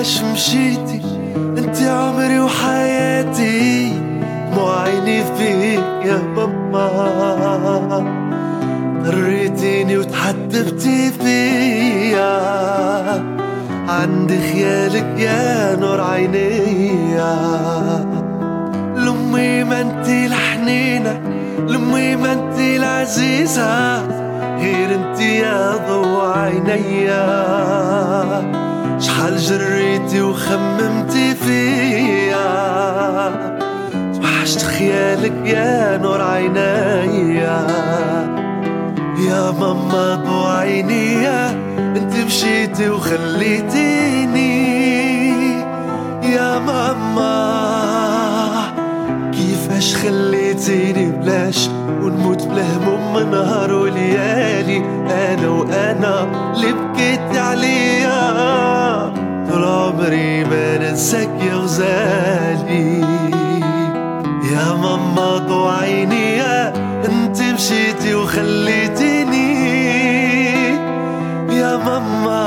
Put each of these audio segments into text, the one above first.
بلاش مشيتي، انت عمري وحياتي، دموع عيني فيك يا ماما. قريتيني وتحدفتي فيا، عندي خيالك يا نور عينيا. لأمي ما انتي الحنينة، لأمي ما انتي العزيزة، غير انتي يا ضو عينيا. شحال جريتي وخممتي فيا، وحشت خيالك يا نور عينيا. يا ماما ضو عينيا، انت مشيتي وخليتيني. يا ماما كيفاش خليتيني بلاش ونموت بلا هموم من نهار وليالي، انا وانا اللي بكيت عليا. طول عمري ما ننساك يا غزالي. يا ماما ضو عينيا، انت مشيتي وخليتيني. يا ماما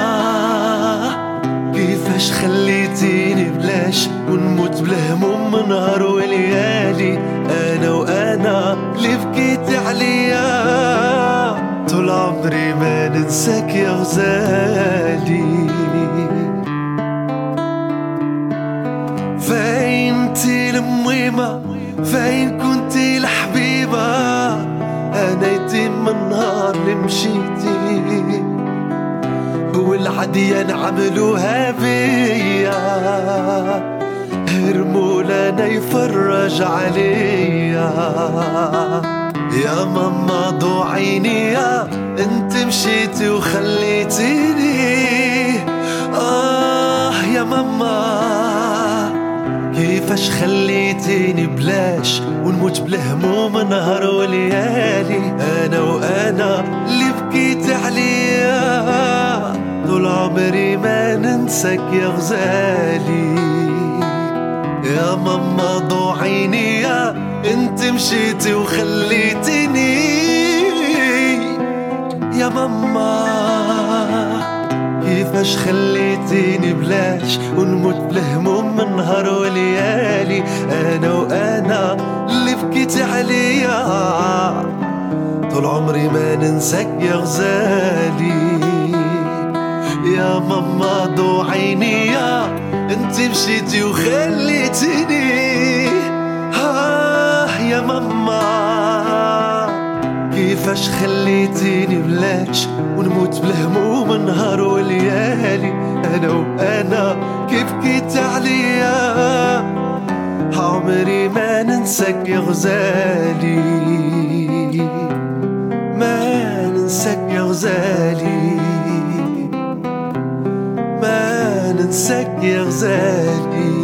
كيفاش خليتيني بلاش ونموت بلا هموم من نهار وليالي، انا وانا اللي بكيت عليا. طول عمري ما ننساك يا غزالي. فين انتي المهمة، فين كنتي الحبيبة، انا يتيم من نهار اللي مشيتي، والعديان عملوها بيا، هرمولا يفرج عليا. يا ماما ضو عينيا، انت مشيتي وخليتيني. يا ماما كيفاش خليتيني بلاش ونموت بلا هموم نهار وليالي، انا وانا اللي بكيت عليا. طول عمري ما ننساك يا غزالي. يا ماما ضو عينيا، انت مشيتي وخليتيني. يا ماما كيفاش خليتيني بلاش ونموت بلا هموم من نهار وليالي، انا وانا اللي بكيت عليا. طول عمري ما ننساك يا غزالي. يا ماما ضو عينيا، انت مشيتي وخليتيني. يا ماما كيفاش خليتيني بلاش ونموت بلا هموم نهار وليالي، انا وانا كيف بكيت عليا. عمري ما ننساك يا غزالي، ما ننساك يا غزالي، ما ننساك يا غزالي،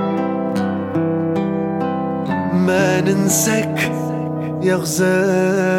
ما ننساك يا غزالي.